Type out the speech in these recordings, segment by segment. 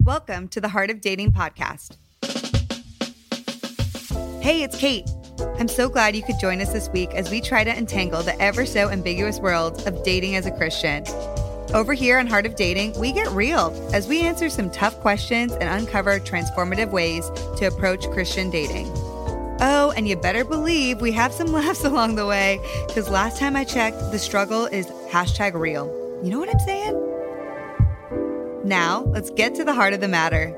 Welcome to the Heart of Dating podcast. Hey, it's Kate. I'm so glad you could join us this week as we try to untangle the ever so ambiguous world of dating as a Christian. Over here on Heart of Dating, we get real as we answer some tough questions and uncover transformative ways to approach Christian dating. Oh, and you better believe we have some laughs along the way, because last time I checked, the struggle is #real. You know what I'm saying? Now, let's get to the heart of the matter.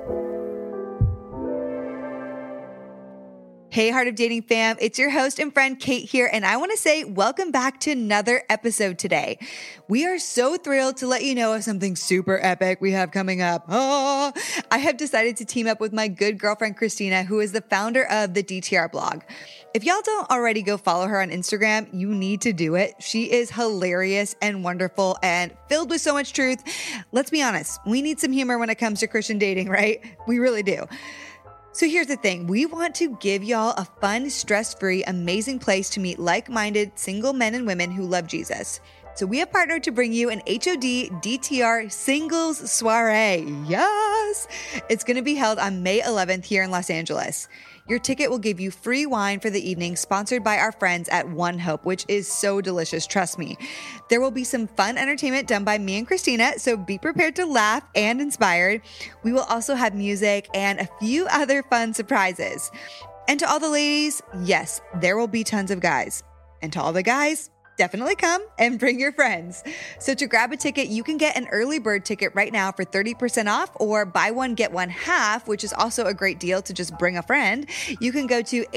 Hey, Heart of Dating fam, it's your host and friend Kate here, and I want to say welcome back to another episode today. We are so thrilled to let you know of something super epic we have coming up. I have decided to team up with my good girlfriend Christina, who is the founder of the DTR blog. If y'all don't already go follow her on Instagram, you need to do it. She is hilarious and wonderful and filled with so much truth. Let's be honest, we need some humor when it comes to Christian dating, right? We really do. So here's the thing. We want to give y'all a fun, stress-free, amazing place to meet like-minded single men and women who love Jesus. So we have partnered to bring you an HOD DTR Singles Soiree. Yes! It's going to be held on May 11th here in Los Angeles. Your ticket will give you free wine for the evening, sponsored by our friends at One Hope, which is so delicious, trust me. There will be some fun entertainment done by me and Christina, so be prepared to laugh and inspired. We will also have music and a few other fun surprises. And to all the ladies, yes, there will be tons of guys. And to all the guys, definitely come and bring your friends. So to grab a ticket, you can get an early bird ticket right now for 30% off, or buy one, get one half, which is also a great deal to just bring a friend. You can go to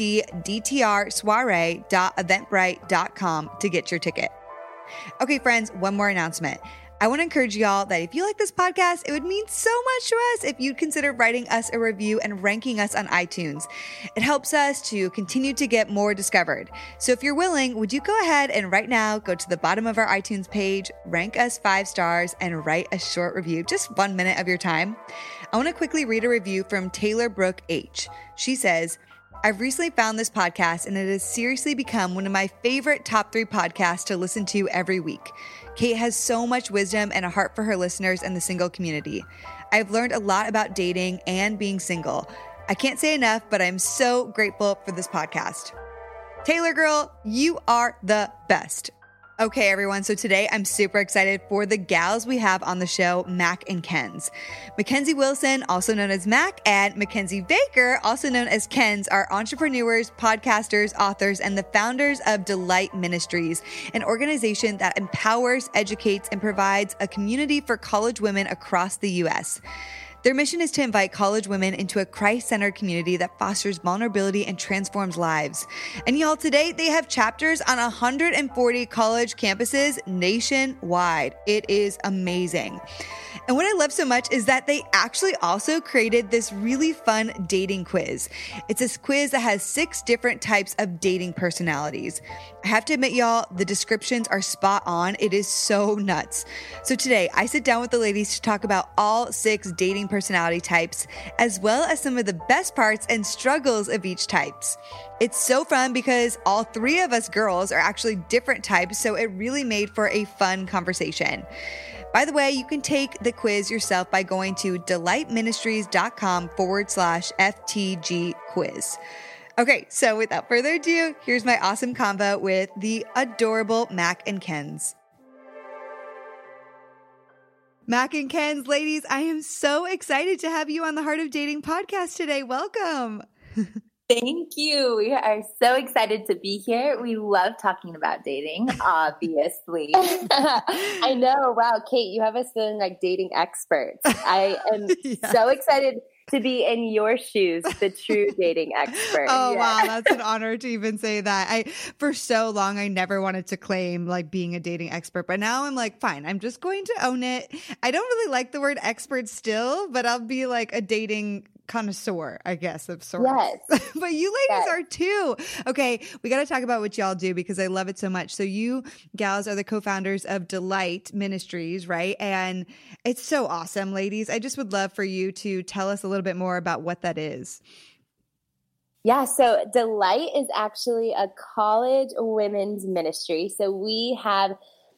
hoddtrsoiree.eventbrite.com to get your ticket. Okay, friends, one more announcement. I want to encourage y'all that if you like this podcast, it would mean so much to us if you'd consider writing us a review and ranking us on iTunes. It helps us to continue to get more discovered. So if you're willing, would you go ahead and right now go to the bottom of our iTunes page, rank us 5 stars, and write a short review, just 1 minute of your time? I want to quickly read a review from Taylor Brooke H. She says, I've recently found this podcast and it has seriously become one of my favorite top 3 podcasts to listen to every week. Kate has so much wisdom and a heart for her listeners and the single community. I've learned a lot about dating and being single. I can't say enough, but I'm so grateful for this podcast. Taylor girl, you are the best. Okay, everyone. So today I'm super excited for the gals we have on the show, Mac and Kenz. Mackenzie Wilson, also known as Mac, and Mackenzie Baker, also known as Kenz, are entrepreneurs, podcasters, authors, and the founders of Delight Ministries, an organization that empowers, educates, and provides a community for college women across the U.S. Their mission is to invite college women into a Christ-centered community that fosters vulnerability and transforms lives. And y'all, today they have chapters on 140 college campuses nationwide. It is amazing. And what I love so much is that they actually also created this really fun dating quiz. It's this quiz that has 6 different types of dating personalities. I have to admit, y'all, the descriptions are spot on. It is so nuts. So today, I sit down with the ladies to talk about all 6 dating personality types, as well as some of the best parts and struggles of each types. It's so fun because all 3 of us girls are actually different types, so it really made for a fun conversation. By the way, you can take the quiz yourself by going to delightministries.com/FTG quiz. Okay, so without further ado, here's my awesome convo with the adorable Mac and Kenz. Mac and Kenz, ladies, I am so excited to have you on the Heart of Dating podcast today. Welcome. Thank you. We are so excited to be here. We love talking about dating, obviously. I know. Wow, Kate, you have us feeling like dating experts. I am so excited to be in your shoes, the true dating expert. Oh, wow. That's an honor to even say that. For so long, I never wanted to claim like being a dating expert, but now I'm like, fine, I'm just going to own it. I don't really like the word expert still, but I'll be like a dating connoisseur, I guess, of sorts. Yes. But you ladies are too. Okay, we got to talk about what y'all do because I love it so much. So you gals are the co-founders of Delight Ministries, right? And it's so awesome, ladies. I just would love for you to tell us a little bit more about what that is. Yeah, so Delight is actually a college women's ministry. So we have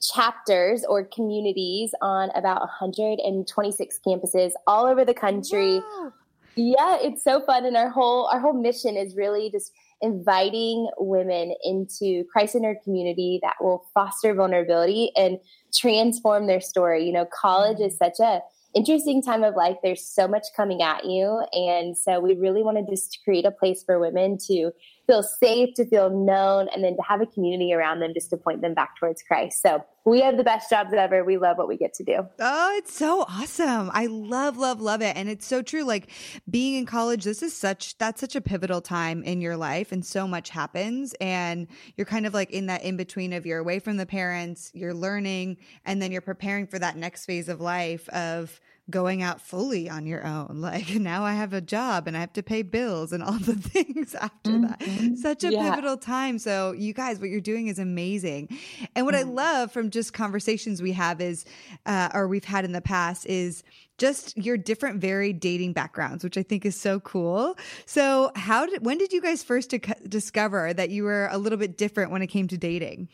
chapters or communities on about 126 campuses all over the country. Wow. Yeah, it's so fun. And our whole mission is really just inviting women into Christ-centered community that will foster vulnerability and transform their story. College is such a interesting time of life. There's so much coming at you. And so we really wanted just to create a place for women to feel safe, to feel known, and then to have a community around them just to point them back towards Christ. So we have the best jobs ever. We love what we get to do. Oh, it's so awesome. I love, love, love it. And it's so true. Like being in college, that's such a pivotal time in your life and so much happens. And you're kind of like in that in between of you're away from the parents, you're learning, and then you're preparing for that next phase of life of going out fully on your own. Like now I have a job and I have to pay bills and all the things after that. Such a pivotal time. So you guys, what you're doing is amazing. And what I love from just conversations we have is, or we've had in the past is just your different varied dating backgrounds, which I think is so cool. So when did you guys first discover that you were a little bit different when it came to dating?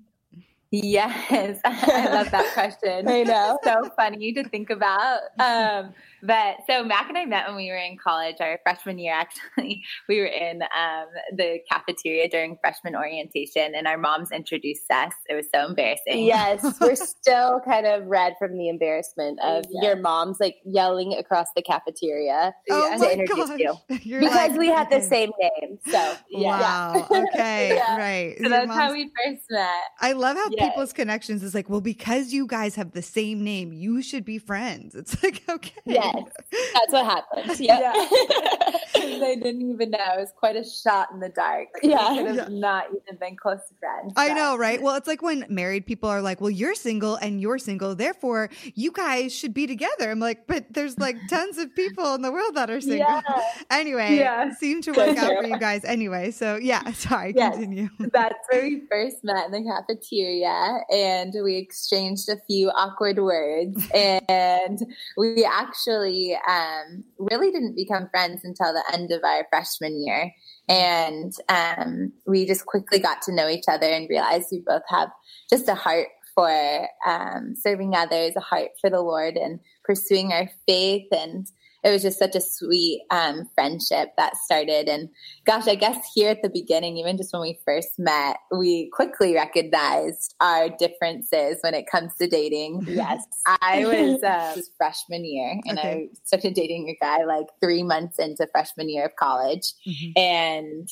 Yes, I love that question. I know. So funny to think about. But so Mac and I met when we were in college, our freshman year, actually. We were in the cafeteria during freshman orientation, and our moms introduced us. It was so embarrassing. Yes, we're still kind of red from the embarrassment of your moms like yelling across the cafeteria to introduce you. Because we had the same name. So wow. Okay. Right. So that's how we first met. I love how people's connections is like, well, because you guys have the same name, you should be friends. It's like, okay. Yes, that's what happened. Yeah. They didn't even know. It was quite a shot in the dark. We could have not even been close friends. I know, right? Well, it's like when married people are like, well, you're single and you're single, therefore you guys should be together. I'm like, but there's like tons of people in the world that are single. Anyway, it seemed to work out for you guys anyway. So sorry, continue. That's where we first met, in the cafeteria, and we exchanged a few awkward words, and we actually really didn't become friends until the end of our freshman year. And we just quickly got to know each other and realized we both have just a heart for serving others, a heart for the Lord and pursuing our faith. And it was just such a sweet friendship that started. And gosh, I guess here at the beginning, even just when we first met, we quickly recognized our differences when it comes to dating. Yes. I was freshman year, and I started dating a guy like 3 months into freshman year of college. And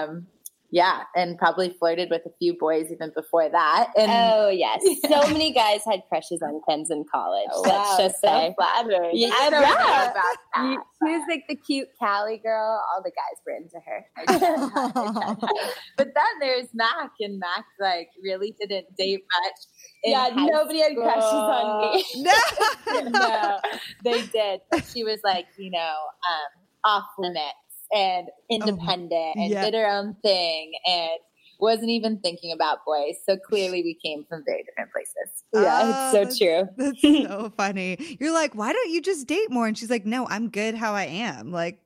and probably flirted with a few boys even before that. And so many guys had crushes on Ken's in college. Let's just say. Flattered. I don't know about that. She was like the cute Cali girl. All the guys were into her. But then there's Mac, and Mac like really didn't date much. Nobody had crushes on me. No, they did. But she was like, off limits and independent and did her own thing and wasn't even thinking about boys. So clearly we came from very different places. It's so true. That's so funny. You're like, why don't you just date more? And she's like, no, I'm good how I am. Like,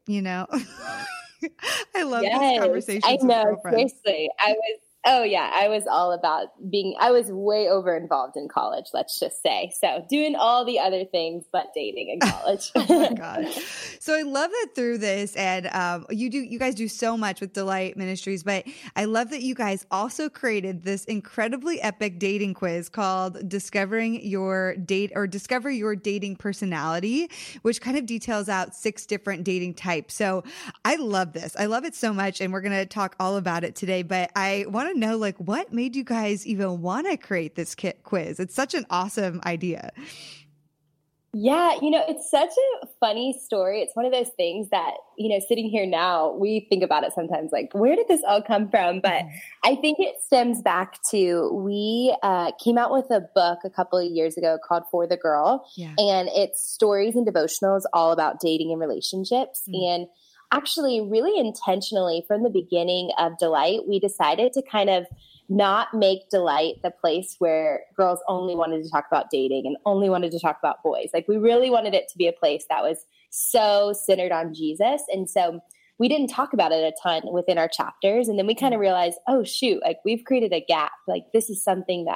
I love these conversations. I know, seriously. I was all about I was way over involved in college, let's just say. So doing all the other things but dating in college. Oh my gosh. So I love that through this, and you guys do so much with Delight Ministries, but I love that you guys also created this incredibly epic dating quiz called Discover Your Dating Personality, which kind of details out 6 different dating types. So I love this. I love it so much, and we're going to talk all about it today, but I want to know, like, what made you guys even want to create this quiz? It's such an awesome idea. Yeah, it's such a funny story. It's one of those things that, sitting here now, we think about it sometimes like, where did this all come from? But I think it stems back to, we came out with a book a couple of years ago called For the Girl. And it's stories and devotionals all about dating and relationships. And actually, really intentionally, from the beginning of Delight, we decided to kind of not make Delight the place where girls only wanted to talk about dating and only wanted to talk about boys. Like, we really wanted it to be a place that was so centered on Jesus. And so we didn't talk about it a ton within our chapters. And then we kind of realized, oh, shoot, like, we've created a gap. Like, this is something that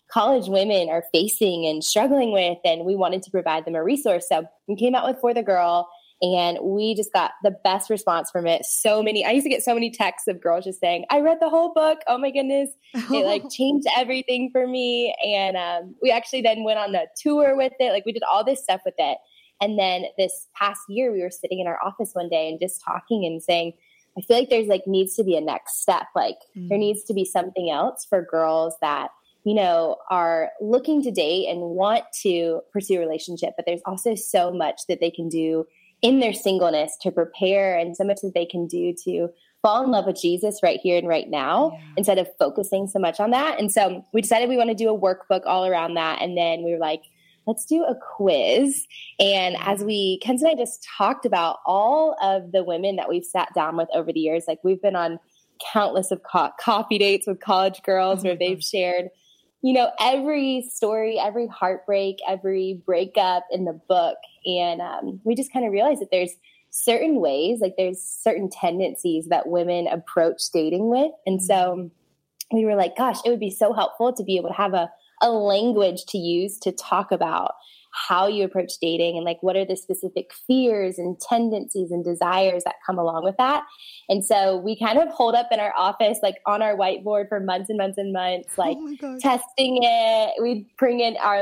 college women are facing and struggling with, and we wanted to provide them a resource. So we came out with For the Girl, and we just got the best response from it. I used to get so many texts of girls just saying, I read the whole book. Oh my goodness. It like changed everything for me. And we actually then went on a tour with it. Like we did all this stuff with it. And then this past year, we were sitting in our office one day and just talking and saying, I feel like there's like needs to be a next step. Like there needs to be something else for girls that, you know, are looking to date and want to pursue a relationship, but there's also so much that they can do in their singleness to prepare, and so much that they can do to fall in love with Jesus right here and right now, instead of focusing so much on that. And so we decided we want to do a workbook all around that. And then we were like, let's do a quiz. And as Kenzie and I just talked about all of the women that we've sat down with over the years, like we've been on countless of coffee dates with college girls where they've shared, you know, every story, every heartbreak, every breakup in the book. And we just kind of realized that there's certain ways, like there's certain tendencies that women approach dating with. And so we were like, gosh, it would be so helpful to be able to have a language to use to talk about how you approach dating and like what are the specific fears and tendencies and desires that come along with that. And so we kind of hold up in our office, like on our whiteboard for months and months and months, like testing it. We'd bring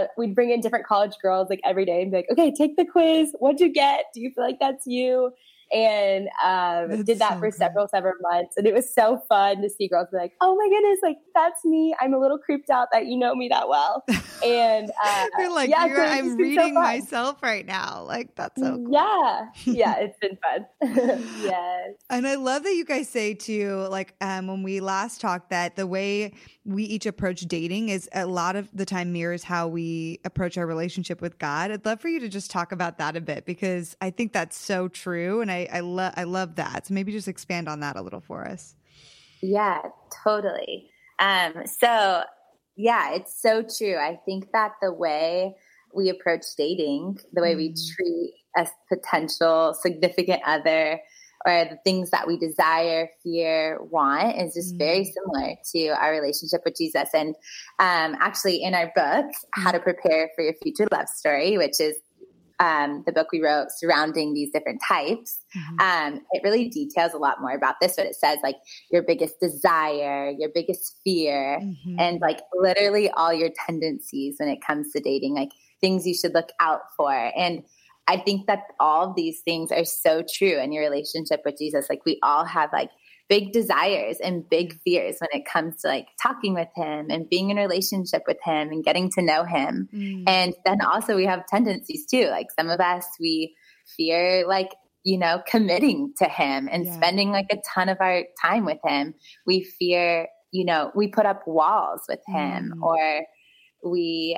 in different college girls like every day and be like, okay, take the quiz. What'd you get? Do you feel like that's you? And did that for several months. And it was so fun to see girls be like, oh my goodness, like that's me. I'm a little creeped out that you know me that well. And you're like, I'm reading myself right now. Like that's so cool. Yeah, it's been fun. Yes. And I love that you guys say too, like when we last talked, that the way we each approach dating is a lot of the time mirrors how we approach our relationship with God. I'd love for you to just talk about that a bit, because I think that's so true. And I love that. So maybe just expand on that a little for us. Yeah, totally. So yeah, it's so true. I think that the way we approach dating, the way we treat a potential significant other, or the things that we desire, fear, want, is just very similar to our relationship with Jesus. And actually in our book, How to Prepare for Your Future Love Story, which is the book we wrote surrounding these different types, it really details a lot more about this, but it says like your biggest desire, your biggest fear, and like literally all your tendencies when it comes to dating, like things you should look out for. And I think that all of these things are so true in your relationship with Jesus. Like we all have like big desires and big fears when it comes to like talking with him and being in a relationship with him and getting to know him. And then also we have tendencies too. Like some of us, we fear like, you know, committing to him and spending like a ton of our time with him. We fear, you know, we put up walls with him, or we,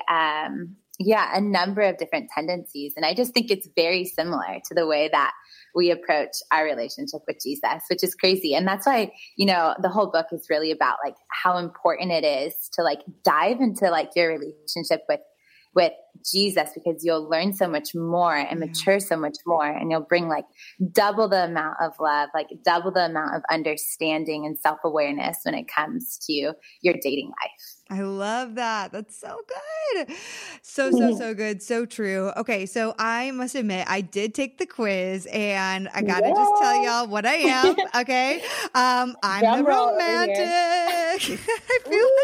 a number of different tendencies. And I just think it's very similar to the way that we approach our relationship with Jesus, which is crazy. And that's why, you know, the whole book is really about like how important it is to like dive into like your relationship with Jesus, because you'll learn so much more and mature so much more, and you'll bring like double the amount of love, like double the amount of understanding and self-awareness when it comes to your dating life. I love that. That's so good. So good. So true. Okay. So I must admit, I did take the quiz, and I got to just tell y'all what I am. Okay. I'm the romantic. I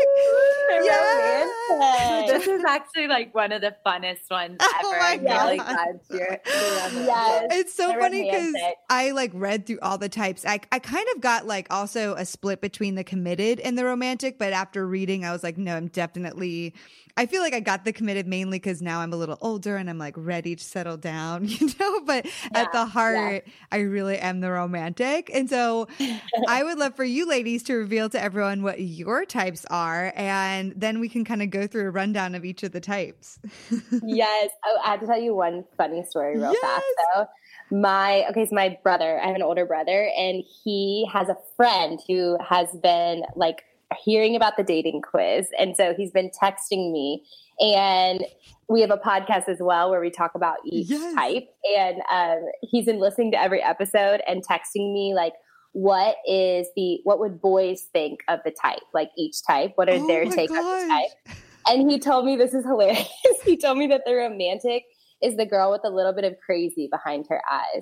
feel like, this is actually like one of the funnest ones ever. I'm really glad you're It's so funny because I like read through all the types. I kind of got like also a split between the committed and the romantic, but after reading, I was like, no, I feel like I got the committed mainly because now I'm a little older and I'm like ready to settle down, you know, but at the heart, I really am the romantic. And so I would love for you ladies to reveal to everyone what your types are, and then we can kind of go through a rundown of each of the types. Yes. Oh, I have to tell you one funny story real fast. So my brother, I have an older brother, and he has a friend who has been like hearing about the dating quiz. And so he's been texting me, and we have a podcast as well where we talk about each type. And he's been listening to every episode and texting me like, what would boys think of the type? Like each type, what are their take on the type? And he told me, this is hilarious. He told me that the romantic is the girl with a little bit of crazy behind her eyes.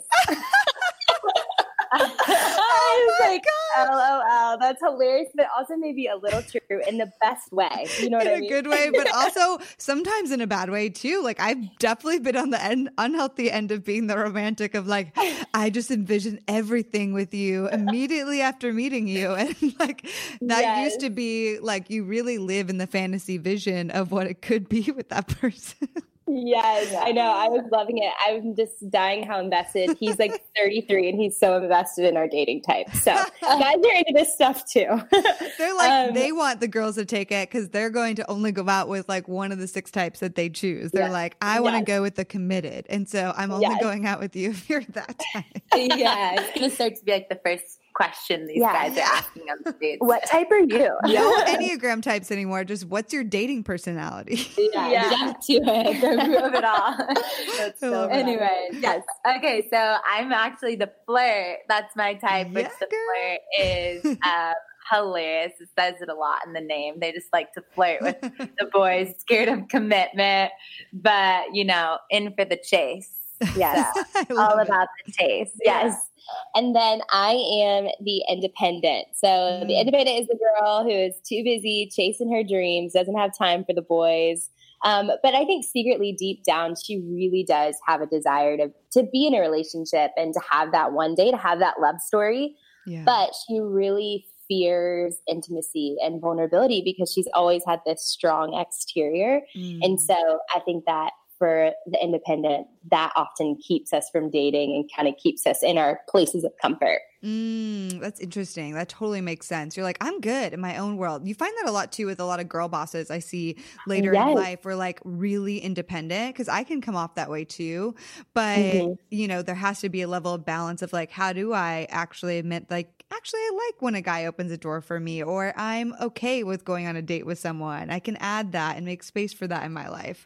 I was like, LOL, that's hilarious, but also maybe a little true in the best way. You know what I mean? In a good way, but also sometimes in a bad way too. Like I've definitely been on the unhealthy end of being the romantic of like, I just envision everything with you immediately after meeting you. And like that used to be like, you really live in the fantasy vision of what it could be with that person. Yes, I know. I was loving it. I'm just dying how invested. He's like 33 and he's so invested in our dating type. So guys are into this stuff too. They're like, they want the girls to take it because they're going to only go out with like one of the 6 types that they choose. They're like, I want to go with the committed. And so I'm only going out with you if you're that type. Yeah, it's going to start to be like the first question these guys are asking on the dates. What type are you? No Enneagram types anymore. Just what's your dating personality? Jump to it. The root of it all. That's so anyway, yes. Okay, so I'm actually the flirt. That's my type, which the flirt is hilarious. It says it a lot in the name. They just like to flirt with the boys, scared of commitment, but, you know, in for the chase. Yes. So, all about the chase. Yes. And then I am the independent. So the independent is the girl who is too busy chasing her dreams, doesn't have time for the boys. But I think secretly deep down, she really does have a desire to be in a relationship and to have that one day, to have that love story. Yeah. But she really fears intimacy and vulnerability because she's always had this strong exterior. And so I think that for the independent, that often keeps us from dating and kind of keeps us in our places of comfort. That's interesting. That totally makes sense. You're like, I'm good in my own world. You find that a lot too with a lot of girl bosses I see later in life. We're like really independent because I can come off that way too. But, you know, there has to be a level of balance of like, how do I actually admit like, actually, I like when a guy opens a door for me, or I'm okay with going on a date with someone. I can add that and make space for that in my life.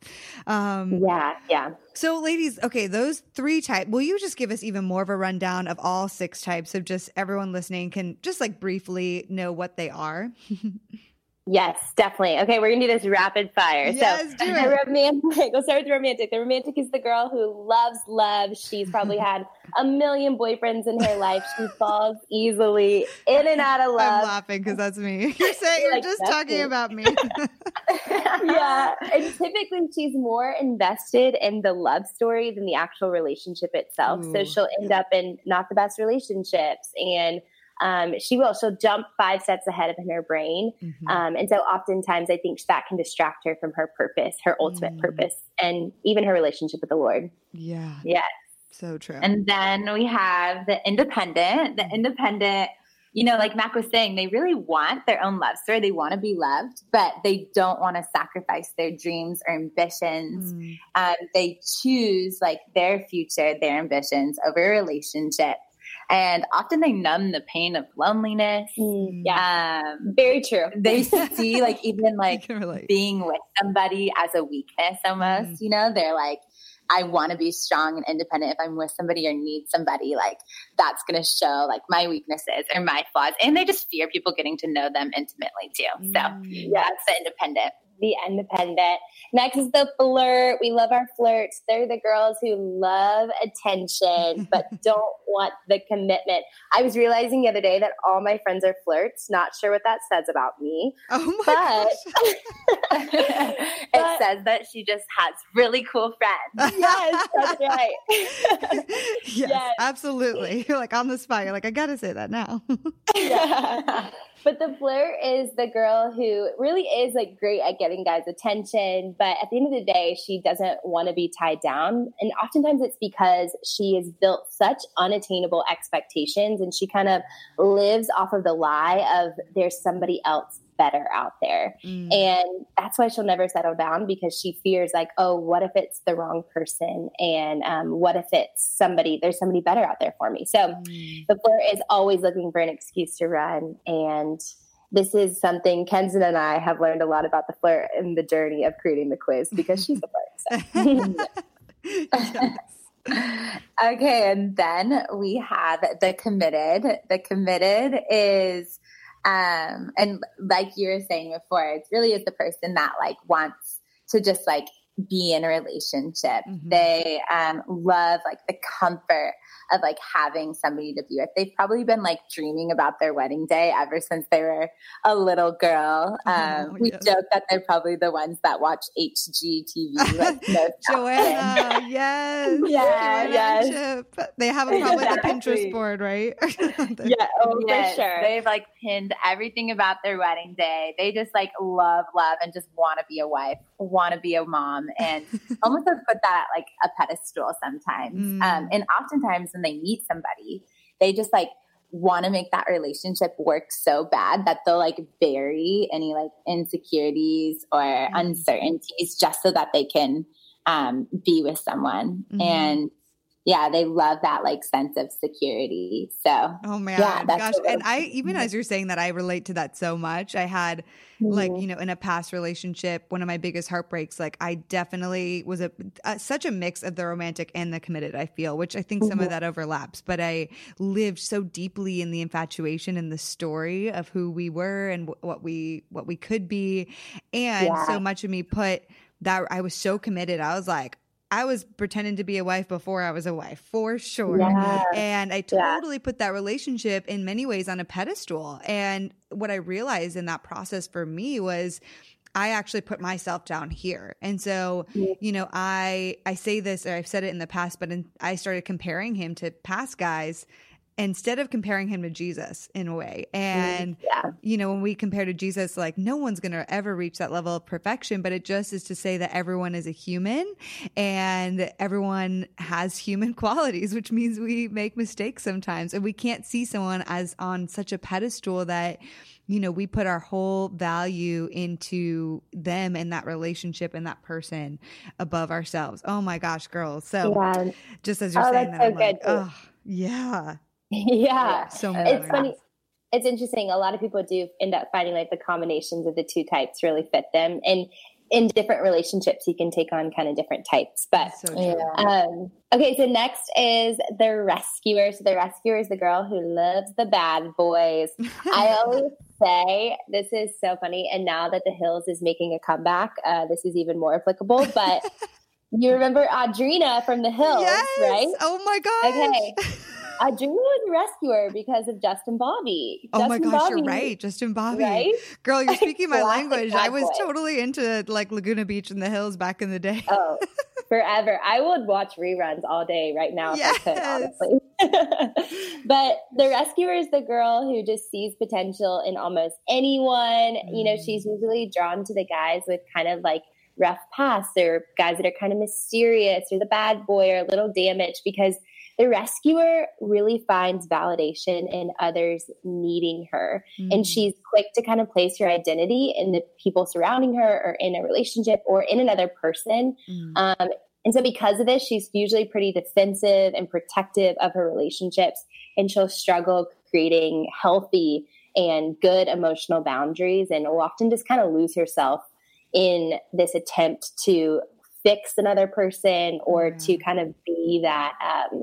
Yeah. So ladies, okay, those 3 types, will you just give us even more of a rundown of all 6 types of just everyone listening can just like briefly know what they are? Yes, definitely. Okay, we're going to do this rapid fire. Yes, so the romantic, we'll start with the romantic. The romantic is the girl who loves love. She's probably had a million boyfriends in her life. She falls easily in and out of love. I'm laughing because that's me. You're saying you're like, just talking about me. Yeah. And typically she's more invested in the love story than the actual relationship itself. Ooh. So she'll end up in not the best relationships, and she'll jump 5 steps ahead in her brain. And so oftentimes I think that can distract her from her purpose, her ultimate purpose, and even her relationship with the Lord. Yeah. Yes. So true. And then we have the independent. The independent, you know, like Mac was saying, they really want their own love story. They want to be loved, but they don't want to sacrifice their dreams or ambitions. They choose like their future, their ambitions over a relationship. And often they numb the pain of loneliness. Very true. They see like even like being with somebody as a weakness almost, you know, they're like, I want to be strong and independent. If I'm with somebody or need somebody, like that's going to show like my weaknesses or my flaws. And they just fear people getting to know them intimately too. So that's the independent. The independent. Next is the flirt. We love our flirts. They're the girls who love attention, but don't want the commitment. I was realizing the other day that all my friends are flirts. Not sure what that says about me. Oh my gosh. It says that she just has really cool friends. Yes, that's right. Yes, absolutely. You're like on the spot. You're like, I got to say that now. But the flirt is the girl who really is like great at getting guys' attention. But at the end of the day, she doesn't want to be tied down. And oftentimes it's because she has built such unattainable expectations, and she kind of lives off of the lie of there's somebody else better out there. And that's why she'll never settle down, because she fears like, oh, what if it's the wrong person? And what if it's there's somebody better out there for me? So the flirt is always looking for an excuse to run. And this is something Kenzie and I have learned a lot about the flirt in the journey of creating the quiz, because she's a flirt. So. Okay, and then we have the committed. The committed is And like you were saying before, it really is the person that like wants to just like be in a relationship. Mm-hmm. They love like the comfort of like having somebody to be with. They've probably been like dreaming about their wedding day ever since they were a little girl. We joke that they're probably the ones that watch HGTV. Like Joanna, yes. Yes. They have probably the Pinterest board, right? For sure. They've like pinned everything about their wedding day. They just like love and just want to be a wife, want to be a mom, and almost have put that at like a pedestal sometimes. And oftentimes when they meet somebody, they just like want to make that relationship work so bad that they'll like bury any like insecurities or uncertainties just so that they can be with someone. And yeah, they love that like sense of security. So, oh man, yeah, gosh. And I, even as you're saying that, I relate to that so much. I had like, you know, in a past relationship, one of my biggest heartbreaks, like I definitely was such a mix of the romantic and the committed, I feel, which I think some of that overlaps, but I lived so deeply in the infatuation and the story of who we were and what we could be. And so much of me put that, I was so committed. I was like, I was pretending to be a wife before I was a wife, for sure. Yeah. And I totally put that relationship in many ways on a pedestal. And what I realized in that process for me was I actually put myself down here. And so, you know, I say this, or I've said it in the past, but I started comparing him to past guys instead of comparing him to Jesus in a way. And, you know, when we compare to Jesus, like no one's going to ever reach that level of perfection, but it just is to say that everyone is a human and everyone has human qualities, which means we make mistakes sometimes. And we can't see someone as on such a pedestal that, you know, we put our whole value into them and that relationship and that person above ourselves. Oh my gosh, girls. So just as you're saying that, I'm like, oh, yeah. Yeah. So it's funny. It's interesting. A lot of people do end up finding like the combinations of the two types really fit them. And in different relationships, you can take on kind of different types. But okay, so next is the rescuer. So the rescuer is the girl who loves the bad boys. I always say, this is so funny. And now that The Hills is making a comeback, this is even more applicable. But you remember Audrina from The Hills, right? Oh my gosh. Okay. Audrina was a rescuer because of Justin Bobby. Oh my gosh, you're right. Justin Bobby. Right? Girl, you're speaking my language. I was totally into like Laguna Beach and The Hills back in the day. Oh, forever. I would watch reruns all day right now if I could, honestly. But the rescuer is the girl who just sees potential in almost anyone. You know, she's usually drawn to the guys with kind of like rough pasts or guys that are kind of mysterious or the bad boy or a little damaged, because the rescuer really finds validation in others needing her. And she's quick to kind of place her identity in the people surrounding her or in a relationship or in another person. And so because of this, she's usually pretty defensive and protective of her relationships, and she'll struggle creating healthy and good emotional boundaries, and will often just kind of lose herself in this attempt to fix another person or to kind of be that,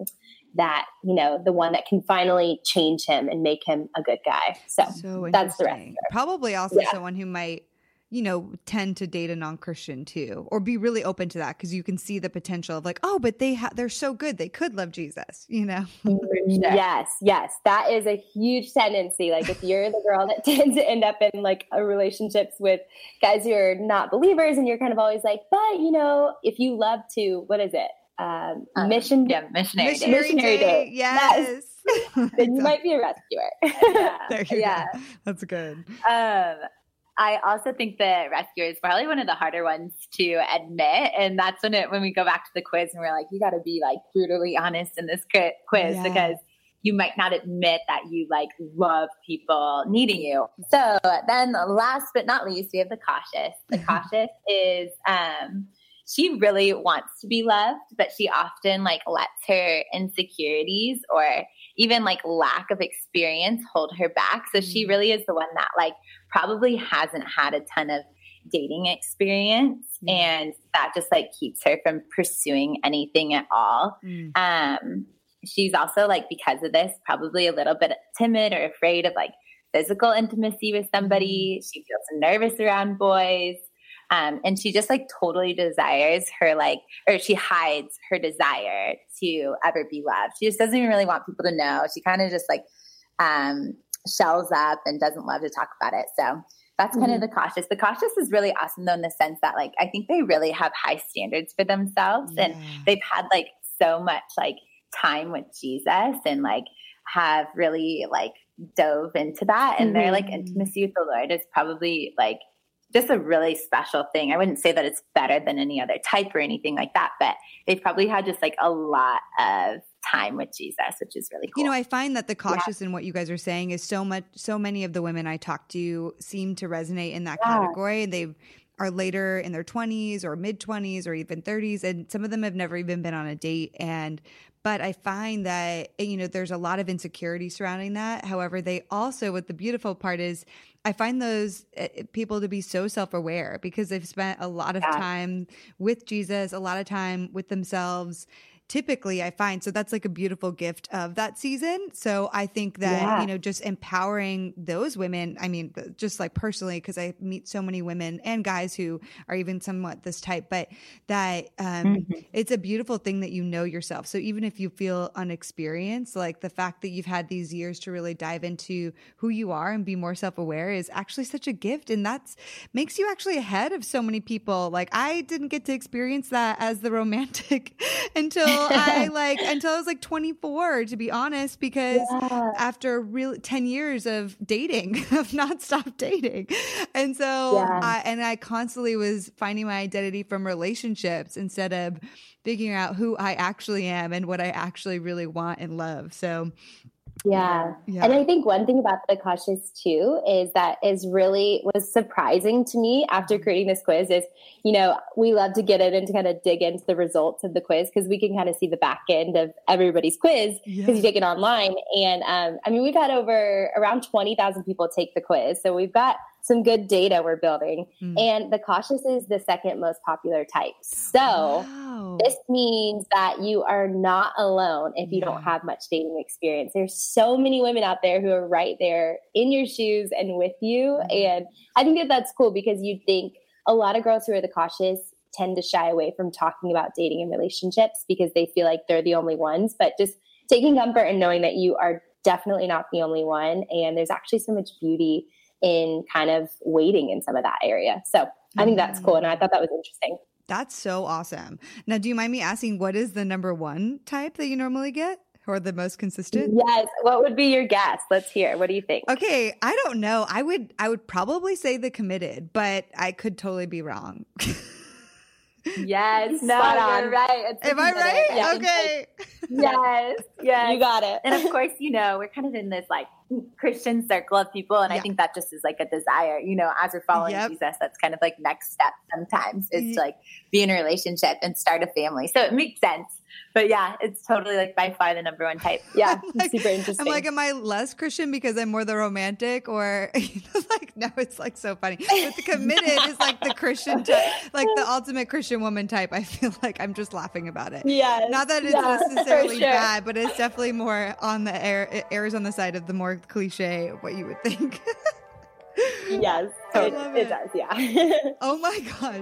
you know, the one that can finally change him and make him a good guy. So that's the rescuer. Probably also someone who might, you know, tend to date a non-Christian too, or be really open to that because you can see the potential of like, oh, but they're so good. They could love Jesus, you know? Yes. That is a huge tendency. Like if you're the girl that tends to end up in like a relationships with guys who are not believers and you're kind of always like, but you know, if you love to, what is it? Missionary date. Yes. Then you might be a rescuer. There you go. That's good. I also think the rescuer is probably one of the harder ones to admit. And that's when we go back to the quiz and we're like, you got to be like brutally honest in this quiz because you might not admit that you like love people needing you. So then last but not least, we have the cautious. The cautious is, she really wants to be loved, but she often like lets her insecurities or even like lack of experience hold her back. So she really is the one that like probably hasn't had a ton of dating experience, and that just like keeps her from pursuing anything at all. She's also like, because of this, probably a little bit timid or afraid of like physical intimacy with somebody. She feels nervous around boys. And she just like totally desires her or she hides her desire to ever be loved. She just doesn't even really want people to know. She kind of just shells up and doesn't love to talk about it. So that's kind of the cautious. The cautious is really awesome though, in the sense that I think they really have high standards for themselves, and they've had so much time with Jesus, and have really dove into that. And their intimacy with the Lord is probably just a really special thing. I wouldn't say that it's better than any other type or anything like that, but they've probably had just a lot of time with Jesus, which is really cool. I find that the cautious in what you guys are saying is so many of the women I talk to seem to resonate in that category. They are later in their 20s or mid 20s or even 30s. And some of them have never even been on a date. But I find that, there's a lot of insecurity surrounding that. However, they also, what the beautiful part is, I find those people to be so self-aware because they've spent a lot of time with Jesus, a lot of time with themselves. Typically, I find, so that's a beautiful gift of that season. So I think that, just empowering those women, just personally, because I meet so many women and guys who are even somewhat this type, but that it's a beautiful thing that you know yourself. So even if you feel unexperienced, the fact that you've had these years to really dive into who you are and be more self-aware is actually such a gift. And that's makes you actually ahead of so many people. I didn't get to experience that as the romantic until until I was 24, to be honest, because after really 10 years of dating, of nonstop dating. And so I constantly was finding my identity from relationships instead of figuring out who I actually am and what I actually really want and love. So Yeah. And I think one thing about the cautious too is that was surprising to me after creating this quiz is, we love to get in and to kind of dig into the results of the quiz because we can kind of see the back end of everybody's quiz because you take it online. And we've had around 20,000 people take the quiz. So we've got some good data we're building. And the cautious is the second most popular type. So this means that you are not alone if you don't have much dating experience. There's so many women out there who are right there in your shoes and with you. And I think that that's cool because you'd think a lot of girls who are the cautious tend to shy away from talking about dating and relationships because they feel like they're the only ones. But just taking comfort and knowing that you are definitely not the only one. And there's actually so much beauty in kind of waiting in some of that area. So I think that's cool. And I thought that was interesting. That's so awesome. Now, do you mind me asking, what is the number one type that you normally get or the most consistent? Yes. What would be your guess? Let's hear. What do you think? Okay. I don't know. I would probably say the committed, but I could totally be wrong. Yes. No, you're right. Am I right? Yeah. Okay. Yes. Yes. You got it. And of course, we're kind of in this Christian circle of people. And I think that just is a desire, as we're following Jesus, that's kind of next step sometimes is to be in a relationship and start a family. So it makes sense. But yeah, it's totally by far the number one type. Yeah. Super interesting. I'm am I less Christian because I'm more the romantic or no, it's so funny. But the committed is the Christian type, the ultimate Christian woman type. I feel I'm just laughing about it. Yeah. Not that it's necessarily bad, but it's definitely more on the it errs on the side of the more cliche of what you would think. Yes. It does. Yeah. Oh my gosh.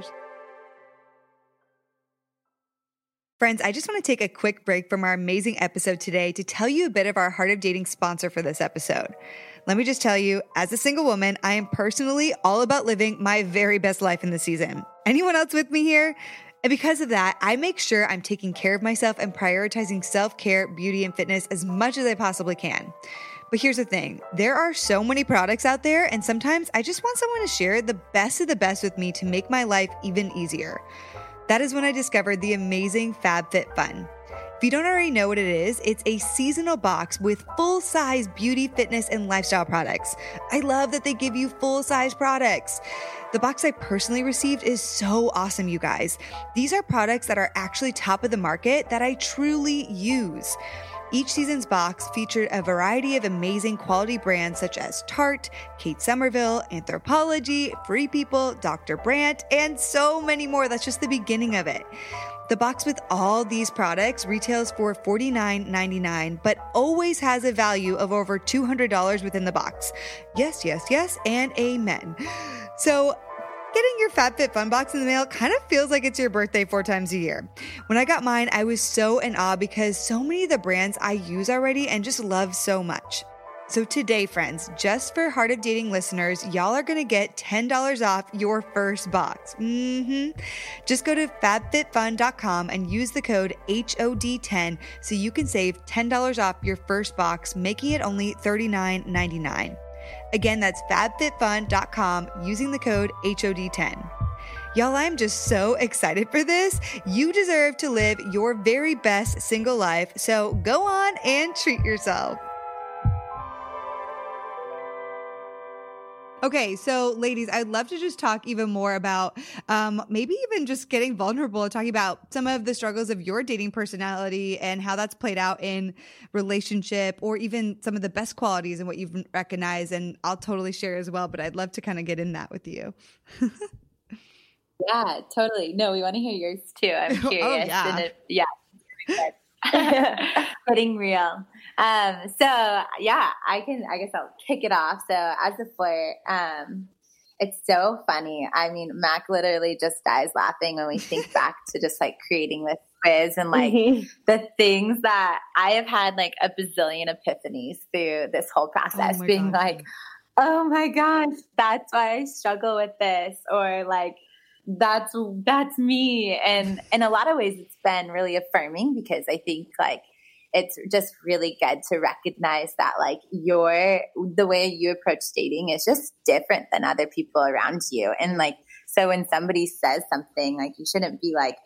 Friends, I just want to take a quick break from our amazing episode today to tell you a bit of our Heart of Dating sponsor for this episode. Let me just tell you, as a single woman, I am personally all about living my very best life in the season. Anyone else with me here? And because of that, I make sure I'm taking care of myself and prioritizing self-care, beauty, and fitness as much as I possibly can. But here's the thing. There are so many products out there, and sometimes I just want someone to share the best of the best with me to make my life even easier. That is when I discovered the amazing FabFitFun. If you don't already know what it is, it's a seasonal box with full-size beauty, fitness, and lifestyle products. I love that they give you full-size products. The box I personally received is so awesome, you guys. These are products that are actually top of the market that I truly use. Each season's box featured a variety of amazing quality brands such as Tarte, Kate Somerville, Anthropologie, Free People, Dr. Brandt, and so many more. That's just the beginning of it. The box with all these products retails for $49.99, but always has a value of over $200 within the box. Yes, yes, yes, and amen. So getting your FabFitFun box in the mail kind of feels like it's your birthday 4 times a year. When I got mine, I was so in awe because so many of the brands I use already and just love so much. So today, friends, just for Heart of Dating listeners, y'all are going to get $10 off your first box. Just go to fabfitfun.com and use the code HOD10 so you can save $10 off your first box, making it only $39.99. Again, that's fabfitfun.com using the code HOD10. Y'all, I'm just so excited for this. You deserve to live your very best single life, so go on and treat yourself. Okay, so ladies, I'd love to just talk even more about maybe even just getting vulnerable and talking about some of the struggles of your dating personality and how that's played out in relationship, or even some of the best qualities and what you've recognized. And I'll totally share as well, but I'd love to kind of get in that with you. Yeah, totally. No, we want to hear yours too. I'm curious. Oh, yeah. Getting real. So yeah, I guess I'll kick it off. So as a flirt, it's so funny. I mean, Mac literally just dies laughing when we think back to just like creating this quiz and like the things that I have had like a bazillion epiphanies through this whole process, being like, oh my gosh, that's why I struggle with this, or like, that's me. And in a lot of ways it's been really affirming, because I think like it's just really good to recognize that like the way you approach dating is just different than other people around you. And like, so when somebody says something, like you shouldn't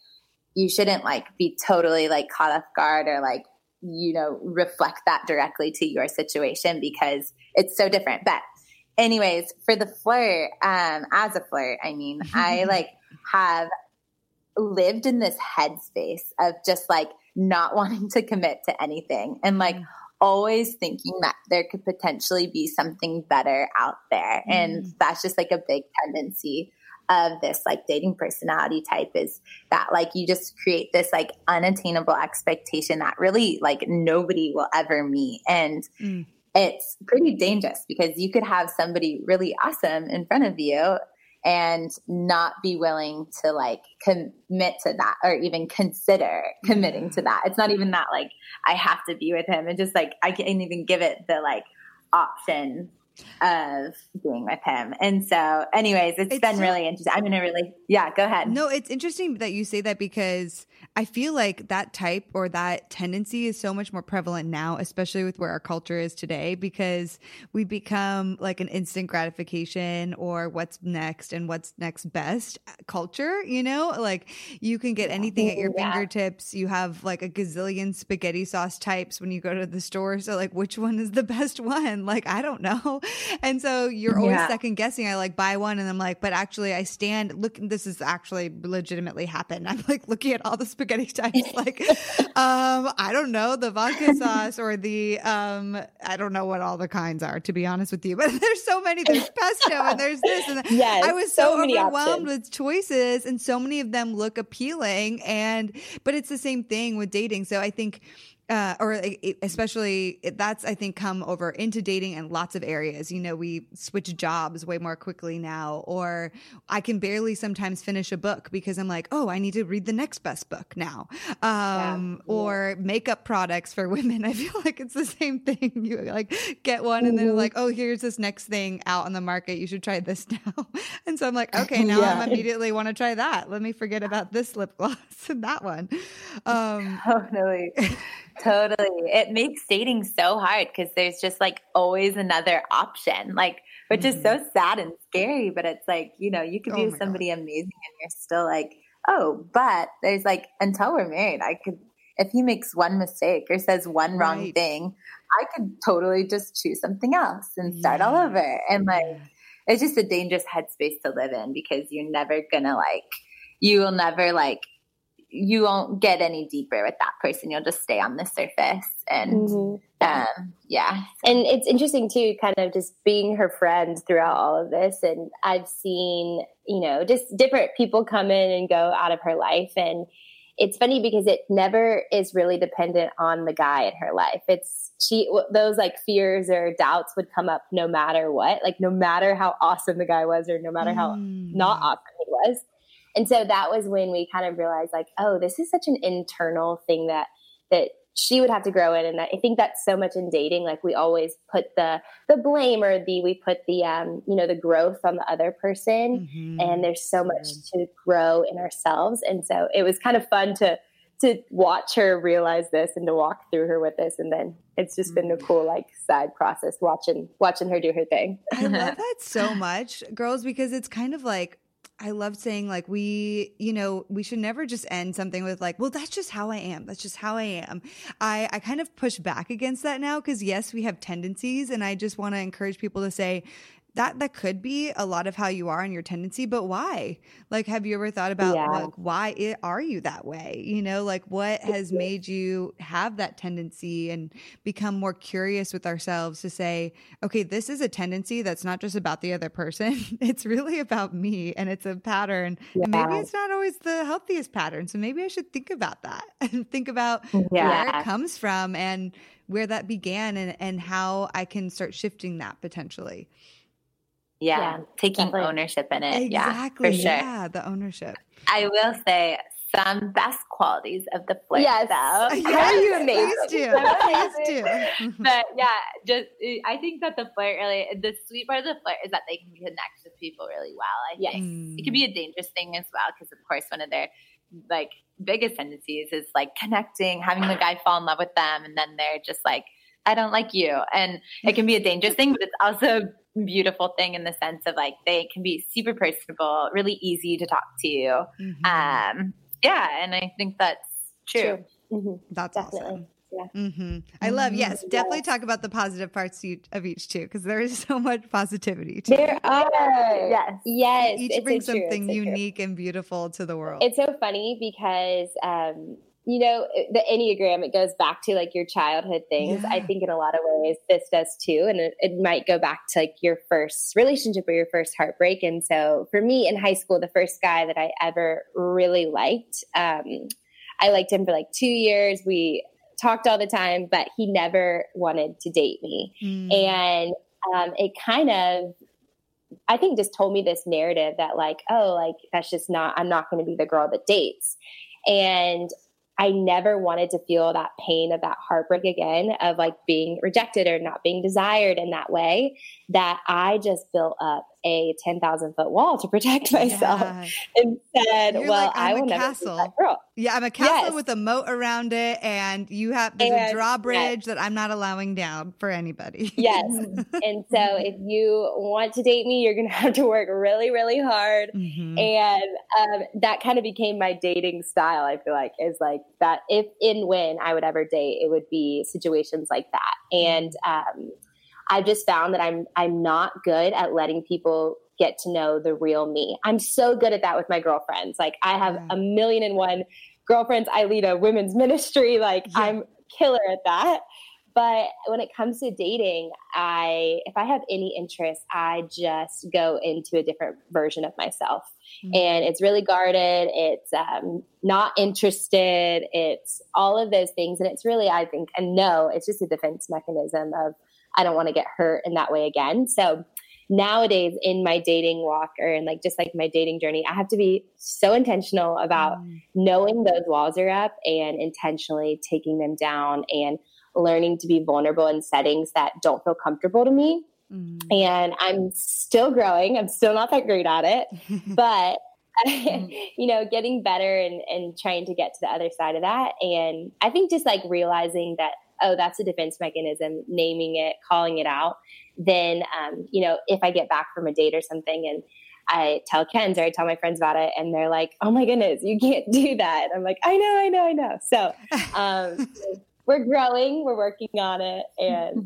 be totally like caught off guard or like, you know, reflect that directly to your situation, because it's so different. But anyways, for the flirt, as a flirt, I mean, I like have lived in this headspace of just like not wanting to commit to anything, and like always thinking that there could potentially be something better out there. And that's just like a big tendency of this like dating personality type, is that like you just create this like unattainable expectation that really like nobody will ever meet. And it's pretty dangerous, because you could have somebody really awesome in front of you and not be willing to like commit to that, or even consider committing to that. It's not even that like I have to be with him. It's just like I can't even give it the like option of being with him. And so anyways, it's been really interesting. I'm going to really, go ahead. No, it's interesting that you say that, because I feel like that type or that tendency is so much more prevalent now, especially with where our culture is today, because we become like an instant gratification or what's next and what's next best culture, you know, like you can get anything at your fingertips. You have like a gazillion spaghetti sauce types when you go to the store. So like, which one is the best one? Like, I don't know. And so you're always second guessing. I like buy one and I'm like, but actually this is actually legitimately happened. I'm like looking at all the spaghetti types, like, I don't know, the vodka sauce or the, I don't know what all the kinds are, to be honest with you, but there's so many, there's pesto and there's this. And I was so overwhelmed with choices, and so many of them look appealing, but it's the same thing with dating. So I think, especially that's, I think, come over into dating in lots of areas. You know, we switch jobs way more quickly now, or I can barely sometimes finish a book because I'm like, oh, I need to read the next best book now. Or makeup products for women. I feel like it's the same thing. You like get one and then like, oh, here's this next thing out on the market. You should try this now. And so I'm like, okay, now I immediately want to try that. Let me forget about this lip gloss and that one. Totally. It makes dating so hard, because there's just like always another option, like, which is so sad and scary. But it's like, you know, you could be with somebody amazing and you're still like, oh, but there's like, until we're married, if he makes one mistake or says one wrong thing, I could totally just choose something else and start all over. And like, it's just a dangerous headspace to live in, because you're never gonna you won't get any deeper with that person. You'll just stay on the surface. And And it's interesting too, kind of just being her friend throughout all of this. And I've seen, you know, just different people come in and go out of her life. And it's funny because it never is really dependent on the guy in her life. Those like fears or doubts would come up no matter what, like no matter how awesome the guy was or no matter how not awesome he was. And so that was when we kind of realized like, oh, this is such an internal thing that she would have to grow in. And I think that's so much in dating. Like we always put the blame or we put the, the growth on the other person. And there's so much to grow in ourselves. And so it was kind of fun to watch her realize this and to walk through her with this. And then it's just been a cool like side process watching her do her thing. I love that so much, girls, because it's kind of like, I love saying like we should never just end something with like, well, that's just how I am. That's just how I am. I kind of push back against that now because yes, we have tendencies, and I just want to encourage people to say that could be a lot of how you are and your tendency, but why? Like, have you ever thought about like why are you that way? You know, like what has made you have that tendency and become more curious with ourselves to say, okay, this is a tendency that's not just about the other person. It's really about me, and it's a pattern. And maybe it's not always the healthiest pattern. So maybe I should think about that and think about where it comes from and where that began and how I can start shifting that potentially. Yeah, taking ownership in it. Exactly. Yeah, for sure. Yeah, the ownership. I will say some best qualities of the flirt, though. Are you amazing? Please do. But I think that the sweet part of the flirt is that they can connect with people really well. I think it can be a dangerous thing as well because, of course, one of their like biggest tendencies is like connecting, having the guy fall in love with them, and then they're just like, I don't like you. And it can be a dangerous thing, but it's also a beautiful thing in the sense of like they can be super personable, really easy to talk to. And I think that's true. That's definitely awesome. Yeah. I love, definitely talk about the positive parts of each too, because there is so much positivity too. There are. Yes. Each brings something unique and beautiful to the world. It's so funny because, the Enneagram, it goes back to like your childhood things. I think in a lot of ways this does too. And it might go back to like your first relationship or your first heartbreak. And so for me in high school, the first guy that I ever really liked, I liked him for like 2 years. We talked all the time, but he never wanted to date me. And it kind of, I think, just told me this narrative that like, oh, like that's just I'm not going to be the girl that dates. And I never wanted to feel that pain of that heartbreak again, of like being rejected or not being desired in that way, that I just built up a 10,000 foot wall to protect myself and said, I will never be that girl. Yeah, I'm a castle with a moat around it, and there's a drawbridge that I'm not allowing down for anybody. And so if you want to date me, you're going to have to work really, really hard. And that kind of became my dating style, I feel like, is like that when I would ever date, it would be situations like that. And I've just found that I'm not good at letting people get to know the real me. I'm so good at that with my girlfriends. Like I have 1,000,001 girlfriends. I lead a women's ministry. Like I'm killer at that. But when it comes to dating, if I have any interest, I just go into a different version of myself. And it's really guarded. It's not interested. It's all of those things. And it's really, I think, it's just a defense mechanism of, I don't want to get hurt in that way again. So nowadays in my dating walk or in like, just like my dating journey, I have to be so intentional about knowing those walls are up and intentionally taking them down and learning to be vulnerable in settings that don't feel comfortable to me. And I'm still growing. I'm still not that great at it, but getting better and trying to get to the other side of that. And I think just like realizing that, oh, that's a defense mechanism, naming it, calling it out. Then, if I get back from a date or something and I tell Ken's or I tell my friends about it and they're like, oh my goodness, you can't do that. And I'm like, I know. So, we're growing, we're working on it. And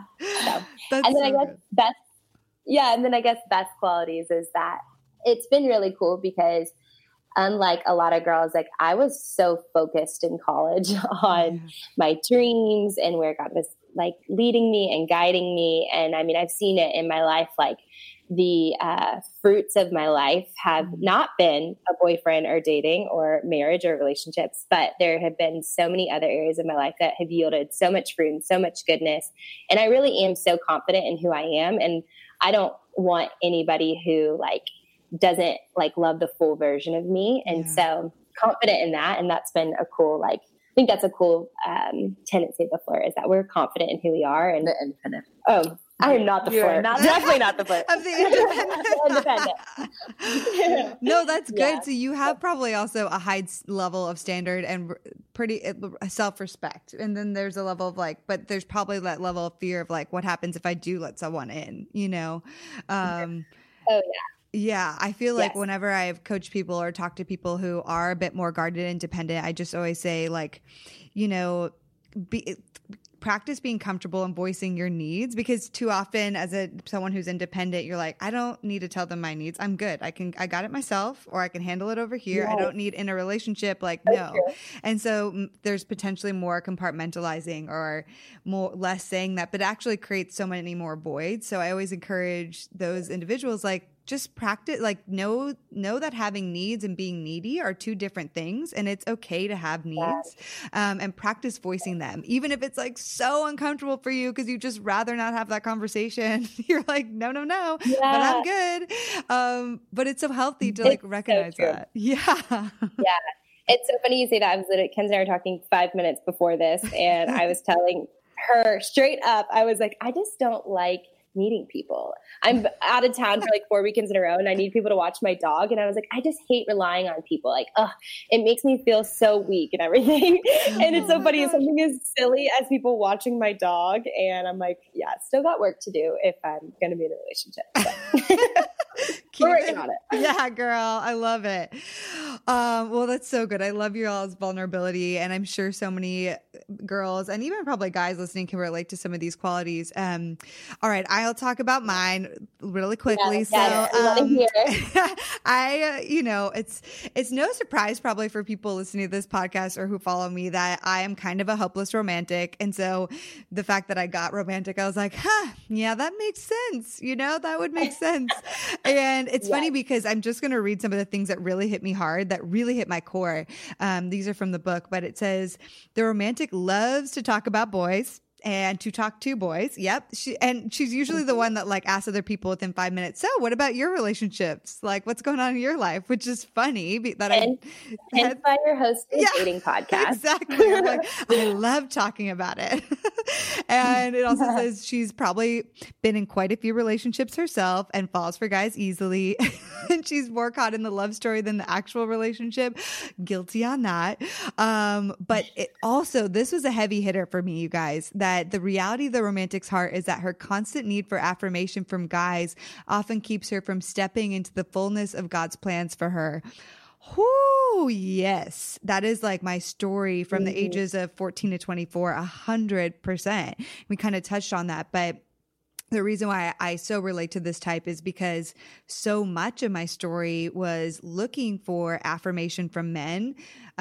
I guess best qualities is that it's been really cool because unlike a lot of girls, like I was so focused in college on my dreams and where God was like leading me and guiding me. And I mean, I've seen it in my life, like the fruits of my life have not been a boyfriend or dating or marriage or relationships, but there have been so many other areas of my life that have yielded so much fruit and so much goodness. And I really am so confident in who I am. And I don't want anybody who like doesn't like love the full version of me. And so confident in that. And that's been a cool, like, I think that's a cool tendency of the flirt, is that we're confident in who we are. And the independent. Oh, I am not the flirt. Definitely not the flirt. Of the independent. No, that's good. Yeah. So you have probably also a high level of standard and pretty self-respect. And then there's a level of like, but there's probably that level of fear of like, what happens if I do let someone in, you know? Oh, yeah. Yeah, I feel like whenever I've coached people or talked to people who are a bit more guarded and independent, I just always say like, you know, practice being comfortable and voicing your needs, because too often as someone who's independent, you're like, I don't need to tell them my needs. I'm good. I got it myself, or I can handle it over here. Yes. I don't need in a relationship. Like, no. And so there's potentially more compartmentalizing or less saying that, but it actually creates so many more voids. So I always encourage those individuals, like, just practice, like know that having needs and being needy are two different things, and it's okay to have needs, and practice voicing them, even if it's like so uncomfortable for you because you just rather not have that conversation. You're like, no, but I'm good. But it's so healthy to like recognize that. Yeah. It's so funny you say that. I was literally, Kenzie and I were talking 5 minutes before this, and I was telling her straight up, I was like, I just don't like meeting people. I'm out of town for like 4 weekends in a row, and I need people to watch my dog. And I was like, I just hate relying on people. Like, it makes me feel so weak and everything. And it's so funny. Something as silly as people watching my dog. And I'm like, yeah, still got work to do if I'm going to be in a relationship. We're working on it. Yeah, girl. I love it. Well, that's so good. I love your all's vulnerability. And I'm sure so many girls and even probably guys listening can relate to some of these qualities. All right. I'll talk about mine really quickly. It's no surprise probably for people listening to this podcast or who follow me that I am kind of a hopeless romantic. And so the fact that I got romantic, I was like, yeah, that makes sense. You know, that would make sense. And it's funny because I'm just going to read some of the things that really hit me hard, that really hit my core. These are from the book, but it says, the romantic loves to talk about boys and to talk to boys. Yep. She's usually the one that like asks other people within 5 minutes, so what about your relationships? Like, what's going on in your life? Which is funny that and by your host of a dating podcast. Exactly. I'm like, I love talking about it. And it also says she's probably been in quite a few relationships herself and falls for guys easily. And she's more caught in the love story than the actual relationship. Guilty on that. But it also, this was a heavy hitter for me, you guys, that the reality of the romantic's heart is that her constant need for affirmation from guys often keeps her from stepping into the fullness of God's plans for her. Whoo, yes. That is like my story from the ages of 14 to 24, 100%. We kind of touched on that, but the reason why I so relate to this type is because so much of my story was looking for affirmation from men,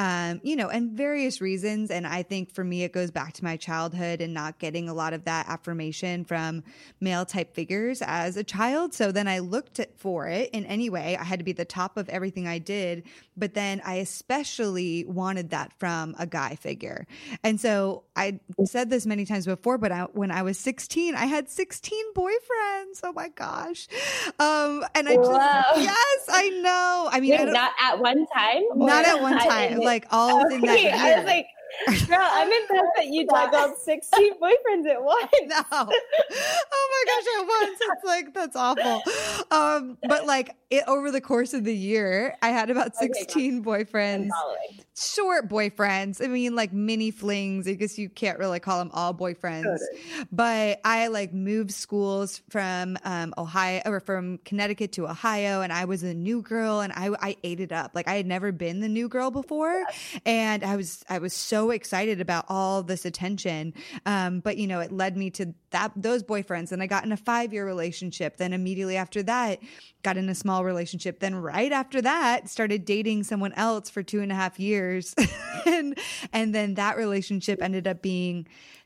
and various reasons. And I think for me, it goes back to my childhood and not getting a lot of that affirmation from male type figures as a child. So then I looked for it in any way. I had to be the top of everything I did. But then I especially wanted that from a guy figure. And so I said this many times before, but when I was 16, I had 16 boyfriends. Oh my gosh. And I just, yes, I know. I mean, not at one time? Not at one time. Like all within that year. I was like, girl, I'm impressed that you juggled 16 boyfriends at once. No. Oh my gosh, at once. It's like, that's awful. But like over the course of the year, I had about 16 boyfriends. Short boyfriends. I mean, like mini flings. I guess you can't really call them all boyfriends. Totally. But I like moved schools from Ohio or from Connecticut to Ohio, and I was a new girl, and I ate it up. Like I had never been the new girl before, and I was so excited about all this attention. But it led me to those boyfriends. And I got in a 5-year relationship. Then immediately after that, got in a small relationship. Then right after that, started dating someone else for 2.5 years. and then that relationship ended up being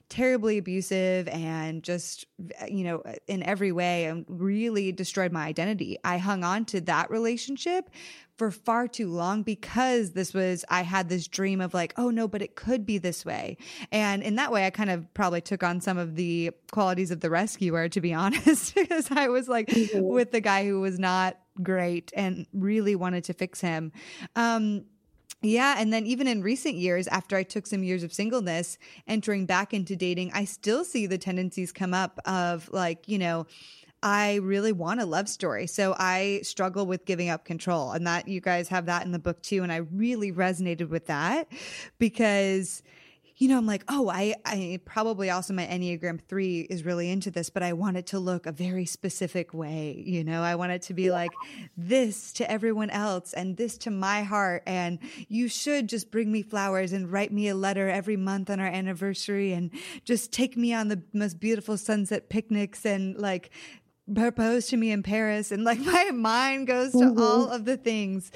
terribly abusive and just, in every way, really destroyed my identity. I hung on to that relationship for far too long because I had this dream of like, oh no, but it could be this way. And in that way, I kind of probably took on some of the qualities of the rescuer, to be honest, because I was like with the guy who was not great and really wanted to fix him. Yeah. And then even in recent years, after I took some years of singleness, entering back into dating, I still see the tendencies come up of like, I really want a love story. So I struggle with giving up control, and that you guys have that in the book too. And I really resonated with that because, I'm like, oh, I probably also my Enneagram 3 is really into this, but I want it to look a very specific way. I want it to be like this to everyone else and this to my heart. And you should just bring me flowers and write me a letter every month on our anniversary and just take me on the most beautiful sunset picnics and like propose to me in Paris. And like my mind goes to all of the things.